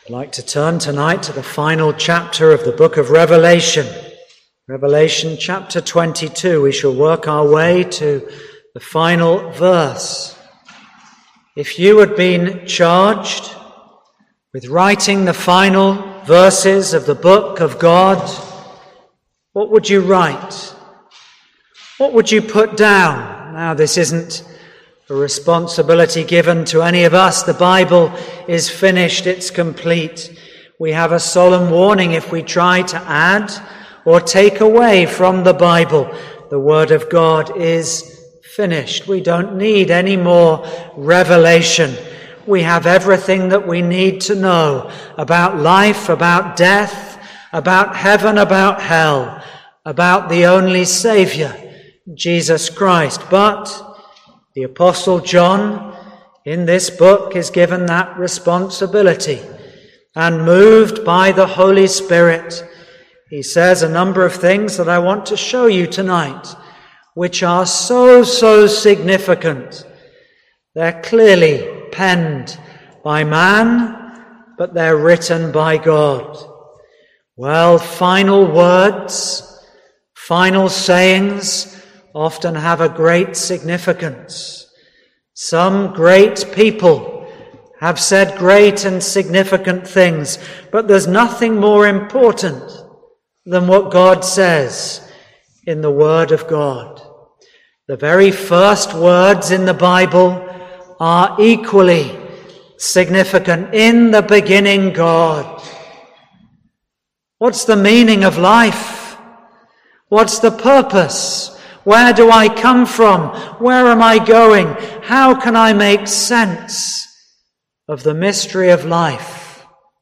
I'd like to turn tonight to the final chapter of the book of Revelation. Revelation chapter 22. We shall work our way to the final verse. If you had been charged with writing the final verses of the book of God, what would you write? What would you put down? Now, this isn't a responsibility given to any of us. The Bible is finished, it's complete. We have a solemn warning if we try to add or take away from the Bible. The Word of God is finished. We don't need any more revelation. We have everything that we need to know about life, about death, about heaven, about hell, about the only Saviour, Jesus Christ. But the Apostle John, in this book, is given that responsibility. And moved by the Holy Spirit, he says a number of things that I want to show you tonight, which are so significant. They're clearly penned by man, but they're written by God. Well, final words, final sayings often have a great significance. Some great people have said great and significant things, but there's nothing more important than what God says in the Word of God. The very first words in the Bible are equally significant. In the beginning, God. What's the meaning of life? What's the purpose? Where do I come from? Where am I going? How can I make sense of the mystery of life?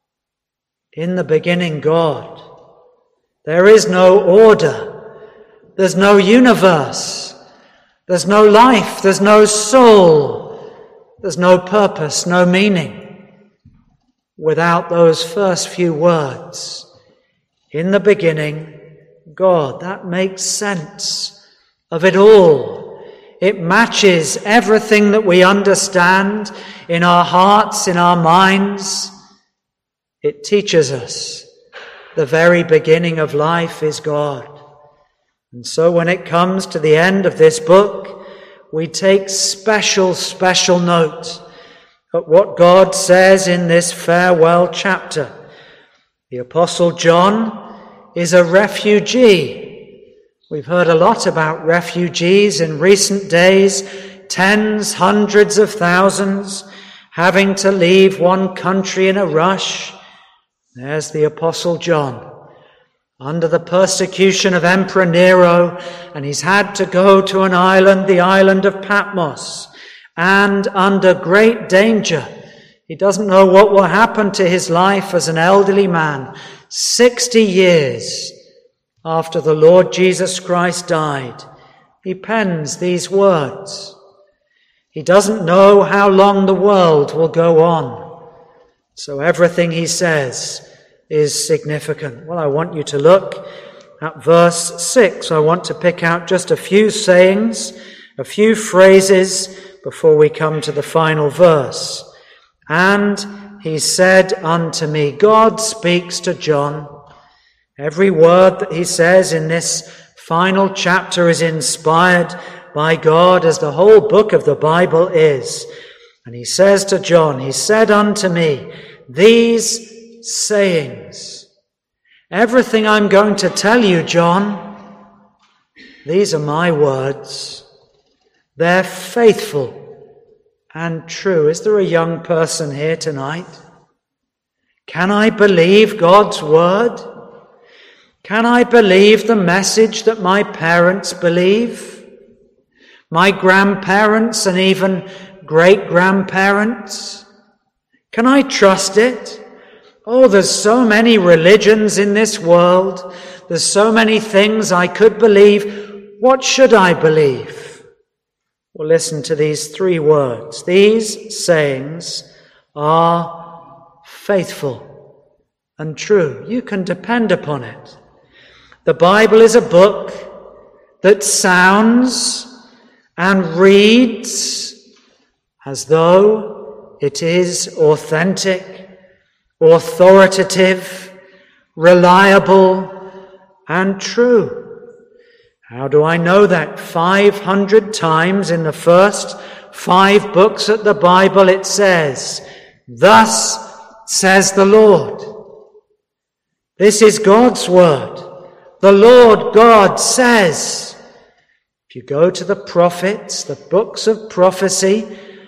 In the beginning, God. There is no order. There's no universe. There's no life. There's no soul. There's no purpose, no meaning without those first few words. In the beginning, God. That makes sense of it all. It matches everything that we understand in our hearts, in our minds. It teaches us the very beginning of life is God. And so when it comes to the end of this book, we take special note of what God says in this farewell chapter. The Apostle John is a refugee. We've heard a lot about refugees in recent days, tens, hundreds of thousands, having to leave one country in a rush. There's the Apostle John, under the persecution of Emperor Nero, and he's had to go to an island, the island of Patmos, and under great danger. He doesn't know what will happen to his life as an elderly man, 60 years after the Lord Jesus Christ died. He pens these words. He doesn't know how long the world will go on. So everything he says is significant. Well, I want you to look at verse 6. I want to pick out just a few sayings, a few phrases before we come to the final verse. And he said unto me, God speaks to John. Every word that he says in this final chapter is inspired by God, as the whole book of the Bible is. And he says to John, he said unto me, these sayings. Everything I'm going to tell you, John, these are my words. They're faithful and true. Is there a young person here tonight? Can I believe God's word? Can I believe the message that my parents believe? My grandparents and even great-grandparents? Can I trust it? Oh, there's so many religions in this world. There's so many things I could believe. What should I believe? Well, listen to these three words. These sayings are faithful and true. You can depend upon it. The Bible is a book that sounds and reads as though it is authentic authoritative, reliable, and true. How do I know that? 500 times in the first 5 books of the Bible it says, "Thus says the Lord." This is God's word. The Lord God says. If you go to the prophets, the books of prophecy,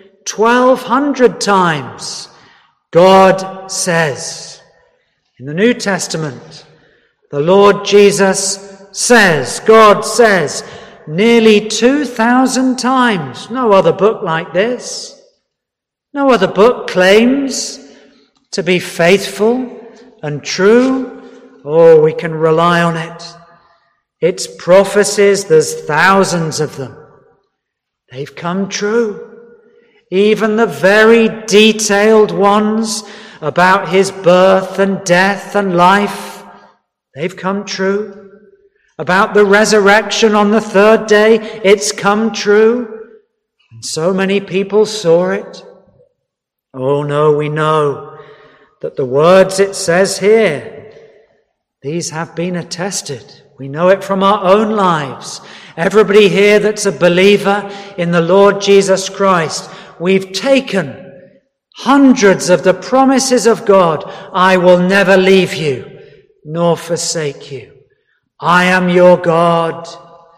1,200 times God says. In the New Testament, the Lord Jesus says, God says, nearly 2,000 times. No other book like this. No other book claims to be faithful and true. Oh, we can rely on it. Its prophecies, there's thousands of them. They've come true. Even the very detailed ones about his birth and death and life, they've come true. About the resurrection on the 3rd day, it's come true. And so many people saw it. Oh no, we know that the words it says here, these have been attested. We know it from our own lives. Everybody here that's a believer in the Lord Jesus Christ, we've taken hundreds of the promises of God. I will never leave you nor forsake you. I am your God.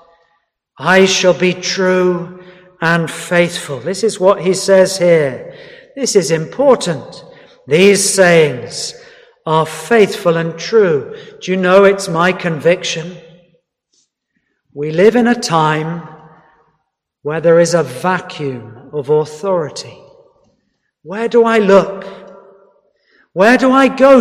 I shall be true and faithful. This is what he says here. This is important. These sayings are faithful and true. Do you know it's my conviction? We live in a time where there is a vacuum of authority. Where do I look? Where do I go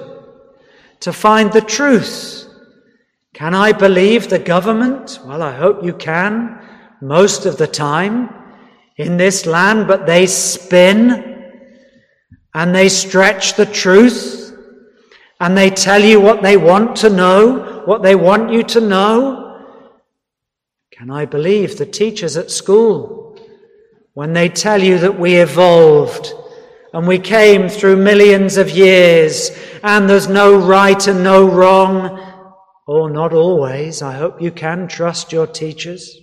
to find the truth? Can I believe the government? Well, I hope you can most of the time in this land, but they spin and they stretch the truth. And they tell you what they want to know, what they want you to know. Can I believe the teachers at school when they tell you that we evolved and we came through millions of years and there's no right and no wrong? Oh, not always. I hope you can trust your teachers.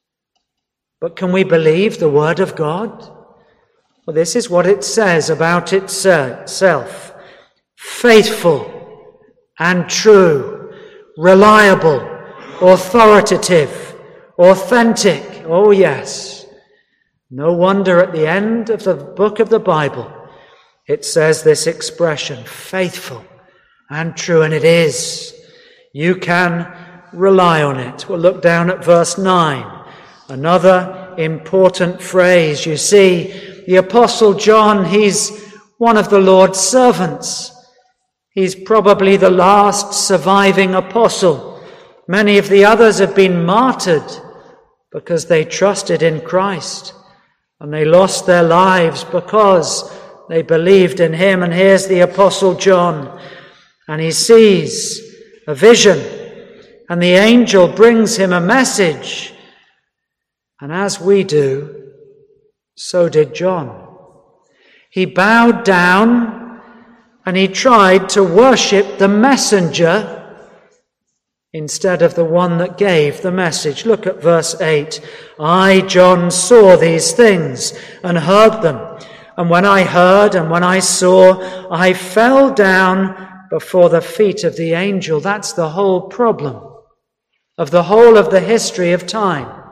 But can we believe the Word of God? Well, this is what it says about itself. Faithful and true, reliable, authoritative, authentic. Oh yes. No wonder at the end of the book of the Bible it says this expression, faithful and true, and it is. You can rely on it. We'll look down at verse 9. Another important phrase. You see, the Apostle John, he's one of the Lord's servants. He's probably the last surviving apostle. Many of the others have been martyred because they trusted in Christ and they lost their lives because they believed in him. And here's the Apostle John, and he sees a vision, and the angel brings him a message. And as we do, so did John. He bowed down and he tried to worship the messenger instead of the one that gave the message. Look at verse 8. I, John, saw these things and heard them. And when I heard and when I saw, I fell down before the feet of the angel. That's the whole problem of the whole of the history of time.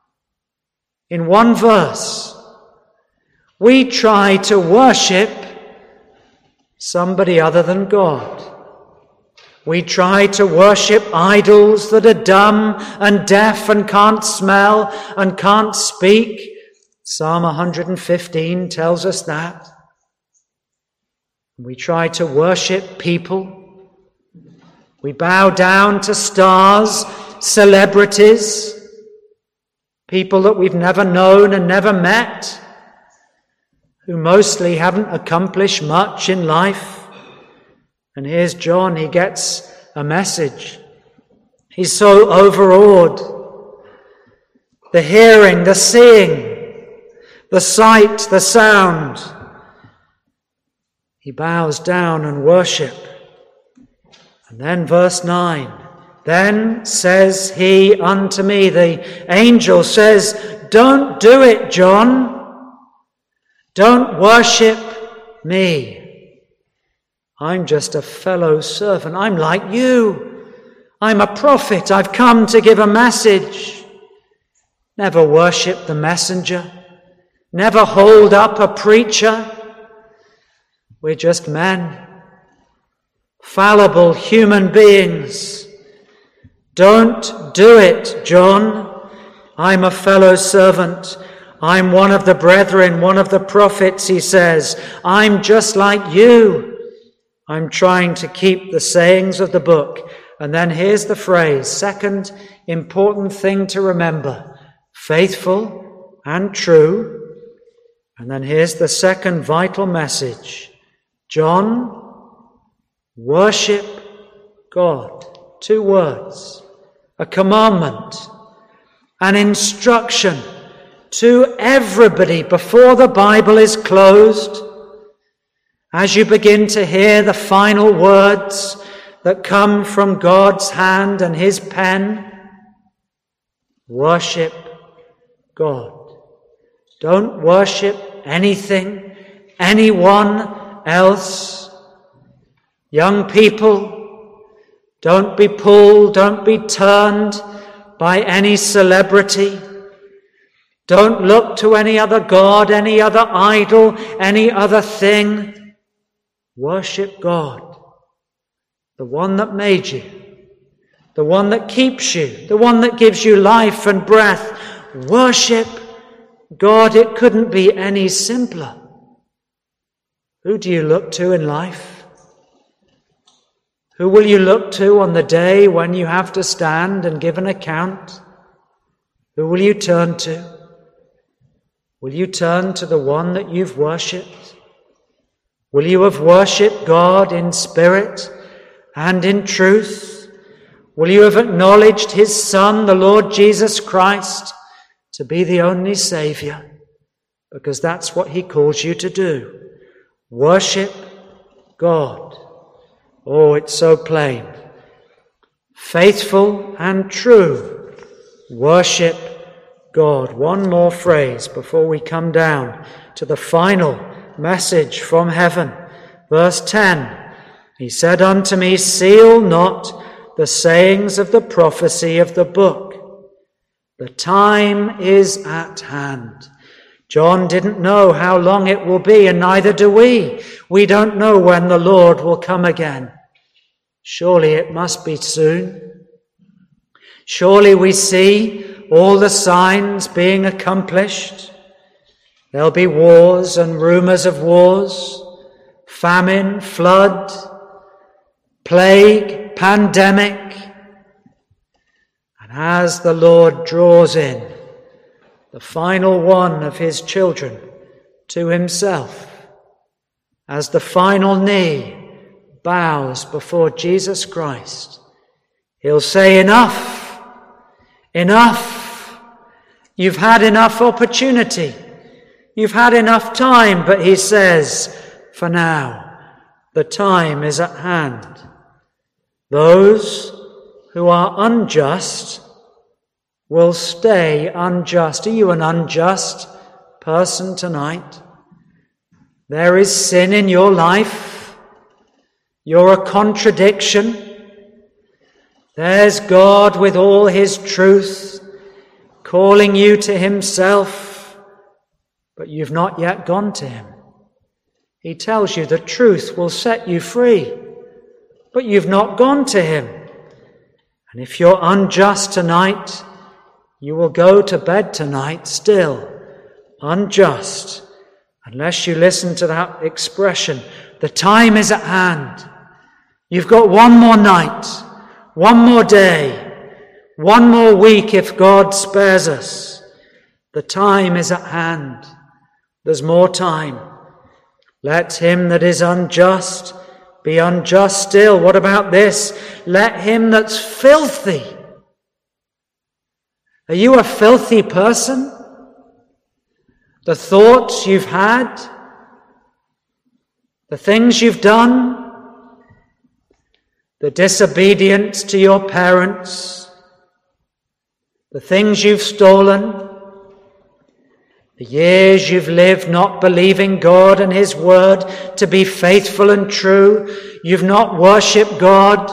In one verse, we try to worship somebody other than God. We try to worship idols that are dumb and deaf and can't smell and can't speak. Psalm 115 tells us that. We try to worship people. We bow down to stars, celebrities, people that we've never known and never met, who mostly haven't accomplished much in life. And here's John, he gets a message. He's so overawed. The hearing, the seeing, the sight, the sound. He bows down and worship. And then verse 9, then says he unto me, the angel says, don't do it, John. Don't worship me. I'm just a fellow servant. I'm like you. I'm a prophet. I've come to give a message. Never worship the messenger. Never hold up a preacher. We're just men. Fallible human beings. Don't do it, John. I'm a fellow servant. I'm one of the brethren, one of the prophets, he says. I'm just like you. I'm trying to keep the sayings of the book. And then here's the phrase, second important thing to remember. Faithful and true. And then here's the second vital message. John, worship God. 2 words. A commandment. An instruction to everybody before the Bible is closed. As you begin to hear the final words that come from God's hand and his pen, worship God. Don't worship anything, anyone else. Young people, don't be pulled, don't be turned by any celebrity. Don't look to any other god, any other idol, any other thing. Worship God, the one that made you, the one that keeps you, the one that gives you life and breath. Worship God. It couldn't be any simpler. Who do you look to in life? Who will you look to on the day when you have to stand and give an account? Who will you turn to? Will you turn to the one that you've worshipped? Will you have worshipped God in spirit and in truth? Will you have acknowledged his Son, the Lord Jesus Christ, to be the only Saviour? Because that's what he calls you to do. Worship God. Oh, it's so plain. Faithful and true. Worship God. One more phrase before we come down to the final message from heaven. Verse 10. He said unto me, seal not the sayings of the prophecy of the book. The time is at hand. John didn't know how long it will be, and neither do we. We don't know when the Lord will come again. Surely it must be soon. Surely we see all the signs being accomplished. There'll be wars and rumors of wars, famine, flood, plague, pandemic. And as the Lord draws in the final one of his children to himself, as the final knee bows before Jesus Christ, he'll say, enough, enough. You've had enough opportunity. You've had enough time, but he says, for now, the time is at hand. Those who are unjust will stay unjust. Are you an unjust person tonight? There is sin in your life. You're a contradiction. There's God with all his truth calling you to himself, but you've not yet gone to him. He tells you the truth will set you free, but you've not gone to him. And if you're unjust tonight, you will go to bed tonight still unjust, unless you listen to that expression, the time is at hand. You've got one more night, one more day, one more week if God spares us. The time is at hand. There's more time. Let him that is unjust be unjust still. What about this? Let him that's filthy. Are you a filthy person? The thoughts you've had, The things you've done, the disobedience to your parents, the things you've stolen, the years you've lived not believing God and His word to be faithful and true, you've not worshipped God.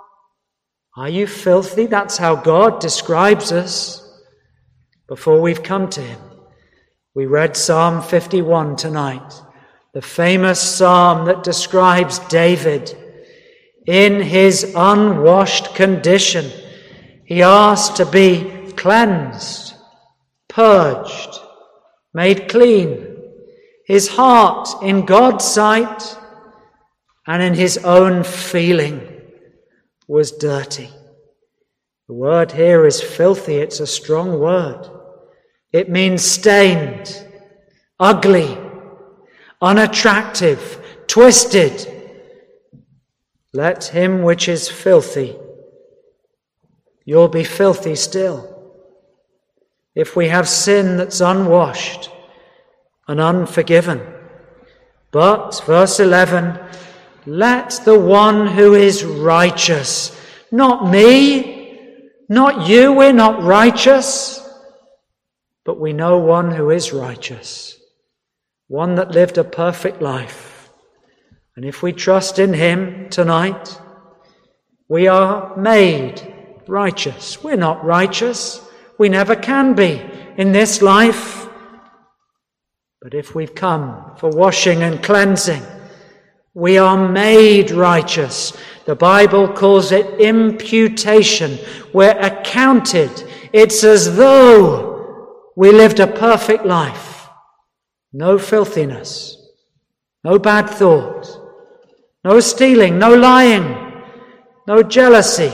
Are you filthy? That's how God describes us before we've come to Him. We read Psalm 51 tonight, the famous psalm that describes David. In his unwashed condition, he asked to be cleansed, purged, made clean. His heart in God's sight and in his own feeling was dirty. The word here is filthy. It's a strong word. It means stained, ugly, unattractive, twisted. Let him which is filthy, you'll be filthy still. If we have sin that's unwashed and unforgiven. But, verse 11, let the one who is righteous, not me, not you, we're not righteous, but we know one who is righteous, one that lived a perfect life. And if we trust in Him tonight, we are made righteous. We're not righteous. We never can be in this life. But if we've come for washing and cleansing, we are made righteous. The Bible calls it imputation. We're accounted. It's as though we lived a perfect life. No filthiness, no bad thought, no stealing, no lying, no jealousy,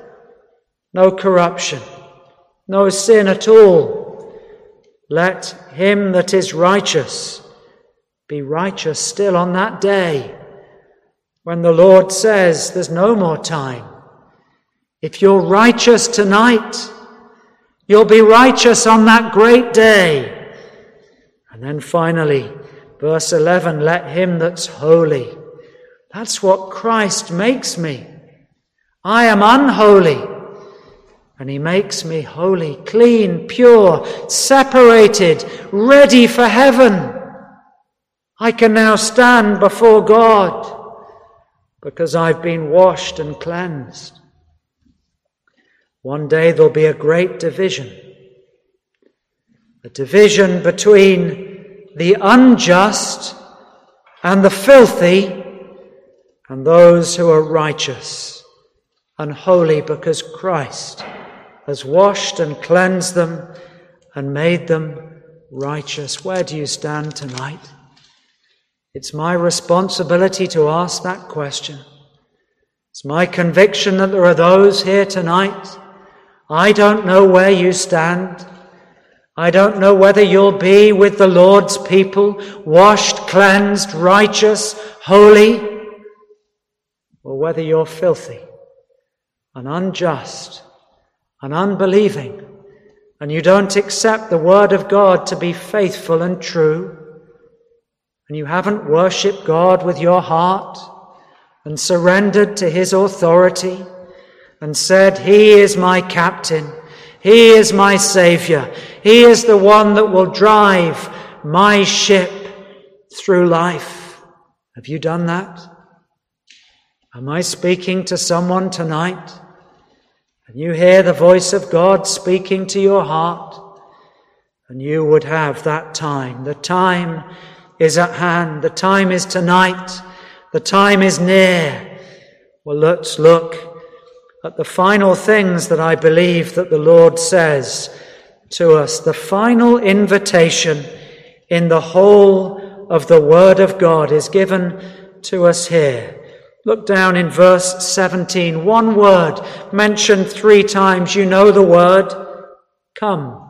no corruption, no sin at all. Let him that is righteous be righteous still on that day when the Lord says there's no more time. If you're righteous tonight, you'll be righteous on that great day. And then finally, verse 11, let him that's holy. That's what Christ makes me. I am unholy, and He makes me holy, clean, pure, separated, ready for heaven. I can now stand before God because I've been washed and cleansed. One day there'll be a great division. A division between the unjust and the filthy and those who are righteous and holy because Christ has washed and cleansed them and made them righteous. Where do you stand tonight? It's my responsibility to ask that question. It's my conviction that there are those here tonight. I don't know where you stand. I don't know whether you'll be with the Lord's people, washed, cleansed, righteous, holy, or whether you're filthy and unjust and unbelieving, and you don't accept the word of God to be faithful and true, and you haven't worshipped God with your heart and surrendered to His authority and said, He is my captain, He is my Saviour, He is the one that will drive my ship through life. Have you done that? Am I speaking to someone tonight? And you hear the voice of God speaking to your heart, and you would have that time. The time is at hand. The time is tonight. The time is near. Well, let's look at the final things that I believe that the Lord says to us. The final invitation in the whole of the Word of God is given to us here. Look down in verse 17. One word mentioned 3 times. You know the word. Come.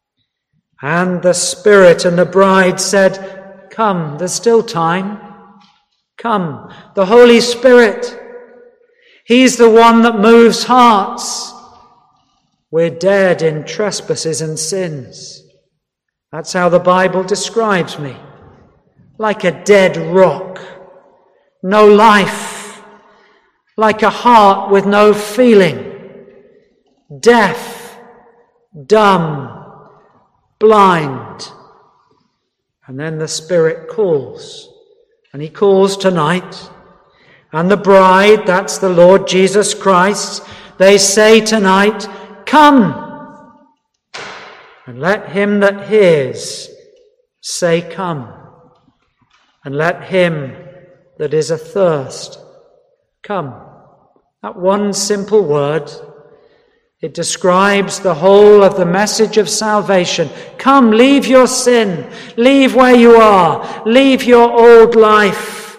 And the Spirit and the bride said, come. There's still time. Come. The Holy Spirit. He's the one that moves hearts. We're dead in trespasses and sins. That's how the Bible describes me. Like a dead rock. no life, like a heart with no feeling, deaf, dumb, blind. And then the Spirit calls, and he calls tonight. And the bride, that's the Lord Jesus Christ, they say tonight, "Come!" And let him that hears say, "Come." And let him that is athirst come. That one simple word, it describes the whole of the message of salvation. Come, leave your sin, leave where you are, leave your old life,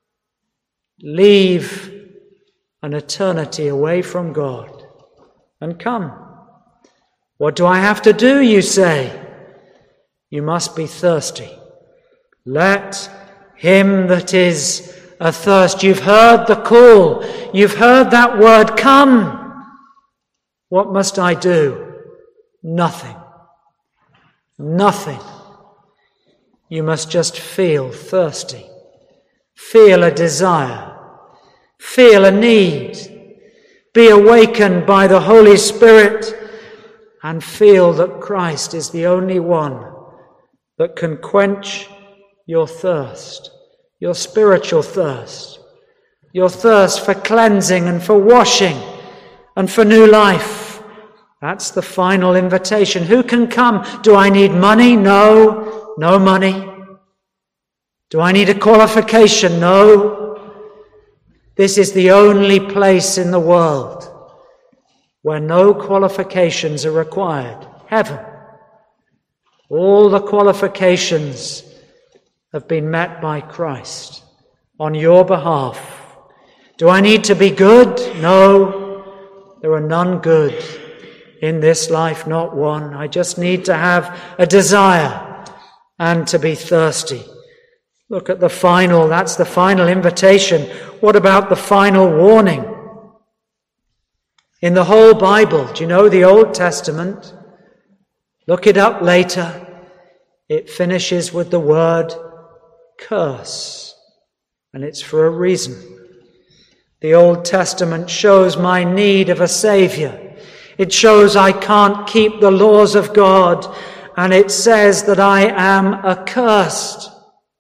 leave an eternity away from God, and come. What do I have to do, you say? You must be thirsty. Let him that is athirst. You've heard the call. You've heard that word, "Come." What must I do? Nothing. Nothing. You must just feel thirsty. Feel a desire. Feel a need. Be awakened by the Holy Spirit and feel that Christ is the only one that can quench your thirst, your spiritual thirst, your thirst for cleansing and for washing and for new life. That's the final invitation. Who can come? Do I need money? No, no money. Do I need a qualification? No. This is the only place in the world where no qualifications are required. Heaven. All the qualifications have been met by Christ on your behalf. Do I need to be good? No, there are none good in this life, not one. I just need to have a desire and to be thirsty. Look at the final, that's the final invitation. What about the final warning? In the whole Bible, do you know the Old Testament? Look it up later. It finishes with the word curse, and it's for a reason. The Old Testament shows my need of a Saviour. It shows I can't keep the laws of God, and it says that I am accursed.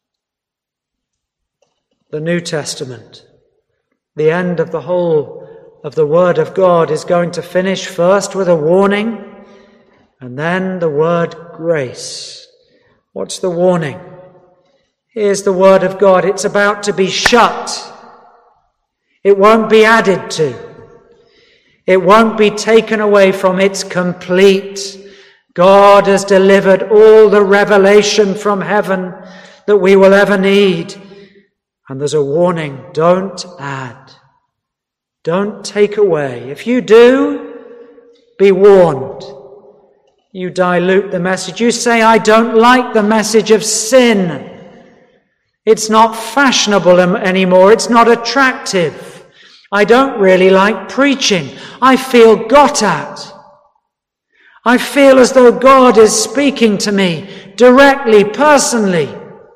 The New Testament, the end of the whole of the Word of God, is going to finish first with a warning, and then the word grace. What's the warning? Here's the word of God. It's about to be shut. It won't be added to. It won't be taken away from. It's complete. God has delivered all the revelation from heaven that we will ever need. And there's a warning. Don't add. Don't take away. If you do, be warned. You dilute the message. You say, "I don't like the message of sin. It's not fashionable anymore. It's not attractive. I don't really like preaching. I feel got at. I feel as though God is speaking to me directly, personally."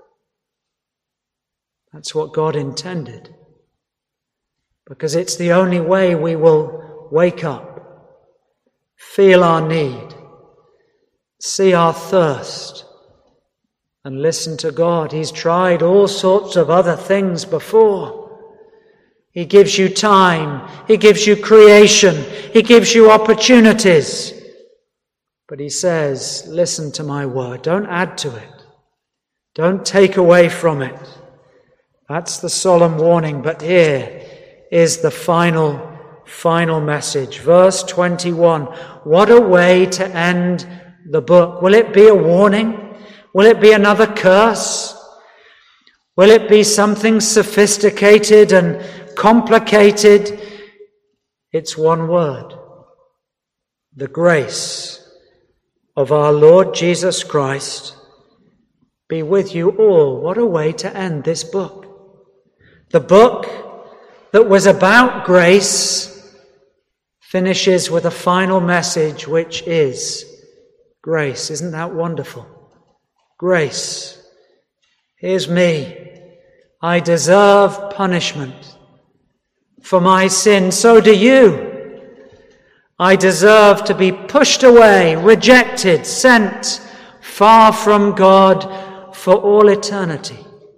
That's what God intended. Because it's the only way we will wake up, feel our need, see our thirst, and listen to God. He's tried all sorts of other things before. He gives you time. He gives you creation. He gives you opportunities. But he says, listen to my word. Don't add to it. Don't take away from it. That's the solemn warning. But here is the final message. Verse 21. What a way to end the book. Will it be a warning? Will it be another curse? Will it be something sophisticated and complicated? It's one word. The grace of our Lord Jesus Christ be with you all. What a way to end this book. The book that was about grace finishes with a final message, which is grace. Isn't that wonderful? Grace. Here's me. I deserve punishment for my sin. So do you. I deserve to be pushed away, rejected, sent far from God for all eternity.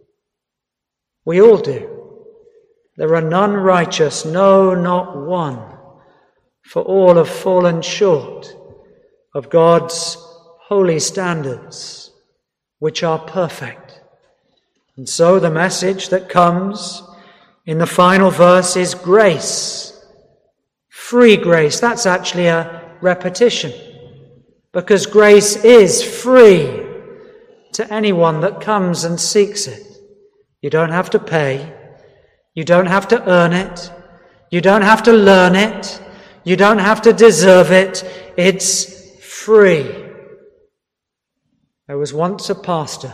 We all do. There are none righteous, no, not one, for all have fallen short of God's holy standards, which are perfect. And so the message that comes in the final verse is grace. Free grace. That's actually a repetition, because grace is free to anyone that comes and seeks it. You don't have to pay. You don't have to earn it. You don't have to learn it. You don't have to deserve it. It's free. There was once a pastor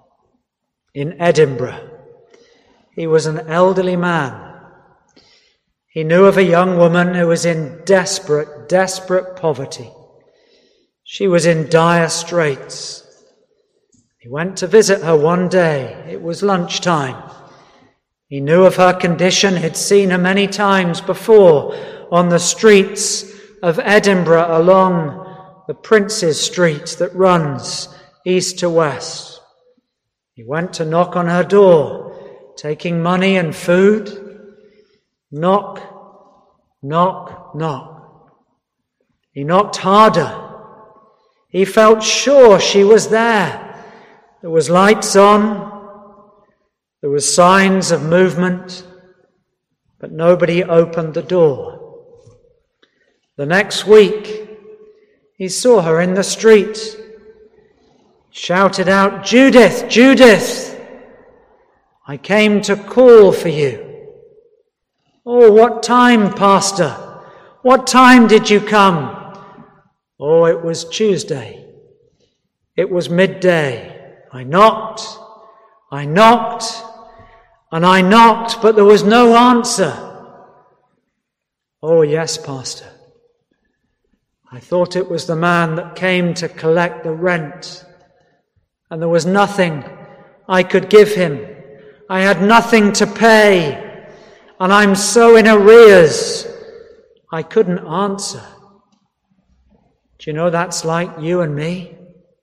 in Edinburgh. He was an elderly man. He knew of a young woman who was in desperate poverty. She was in dire straits. He went to visit her one day. It was lunchtime. He knew of her condition. He'd seen her many times before on the streets of Edinburgh along the Prince's Street that runs east to west. He went to knock on her door, taking money and food. Knock, knock, knock. He knocked harder. He felt sure she was there. There was lights on. There was signs of movement, but nobody opened the door. The next week, he saw her in the street, shouted out, "Judith, Judith, I came to call for you." "Oh, what time, Pastor? What time did you come?" "Oh, it was Tuesday. It was midday. I knocked, and I knocked, but there was no answer." "Oh, yes, Pastor. I thought it was the man that came to collect the rent, and there was nothing I could give him. I had nothing to pay, and I'm so in arrears, I couldn't answer." Do you know that's like you and me?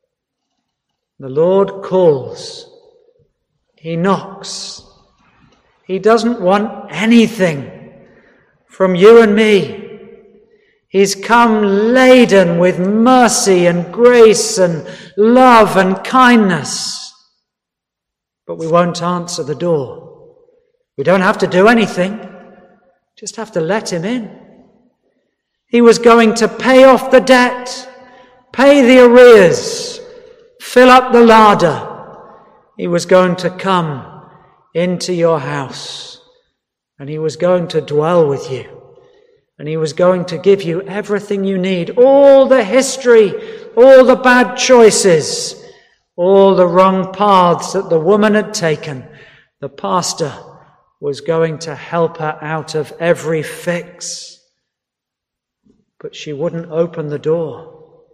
The Lord calls. He knocks. He doesn't want anything from you and me. He's come laden with mercy and grace and love and kindness. But we won't answer the door. We don't have to do anything. Just have to let him in. He was going to pay off the debt, pay the arrears, fill up the larder. He was going to come into your house, and he was going to dwell with you, and he was going to give you everything you need, all the history, all the bad choices, all the wrong paths that the woman had taken. The pastor was going to help her out of every fix, but she wouldn't open the door.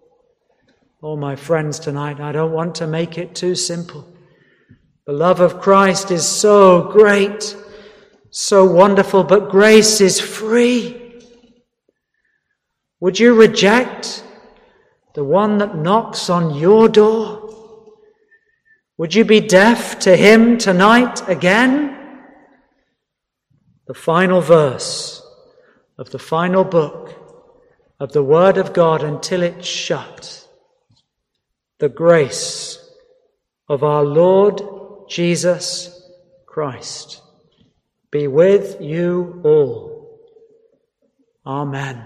Oh, my friends, tonight, I don't want to make it too simple. The love of Christ is so great, so wonderful, but grace is free. Would you reject the one that knocks on your door? Would you be deaf to him tonight again? The final verse of the final book of the Word of God until it's shut. The grace of our Lord Jesus Christ be with you all. Amen.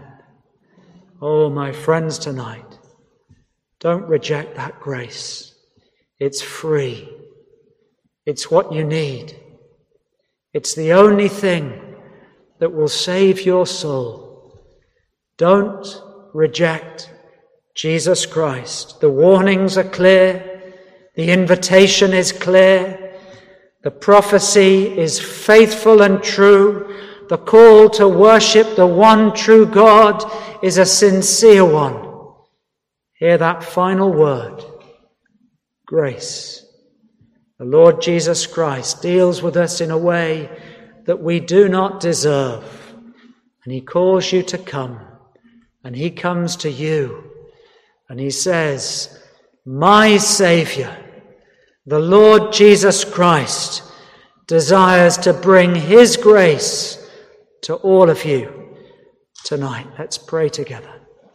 Oh, my friends, tonight, don't reject that grace. It's free. It's what you need. It's the only thing that will save your soul. Don't reject Jesus Christ. The warnings are clear. The invitation is clear. The prophecy is faithful and true. The call to worship the one true God is a sincere one. Hear that final word. Grace. The Lord Jesus Christ deals with us in a way that we do not deserve. And he calls you to come. And he comes to you. And he says, my Saviour, the Lord Jesus Christ, desires to bring his grace to all of you tonight. Let's pray together.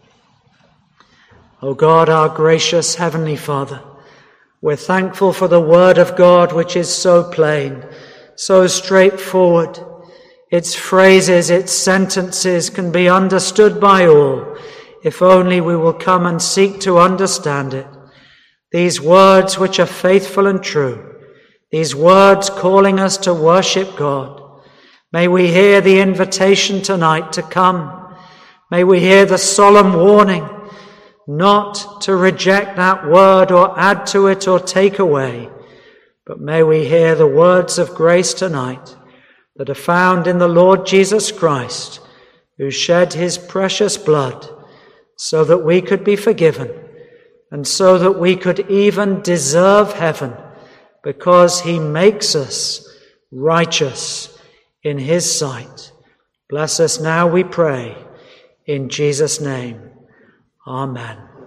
O God, our gracious Heavenly Father, we're thankful for the Word of God, which is so plain, so straightforward. Its phrases, its sentences can be understood by all, if only we will come and seek to understand it. These words which are faithful and true, these words calling us to worship God. May we hear the invitation tonight to come. May we hear the solemn warning not to reject that word or add to it or take away, but may we hear the words of grace tonight that are found in the Lord Jesus Christ, who shed his precious blood so that we could be forgiven and so that we could even deserve heaven, because he makes us righteous in his sight. Bless us now, we pray, in Jesus' name. Amen.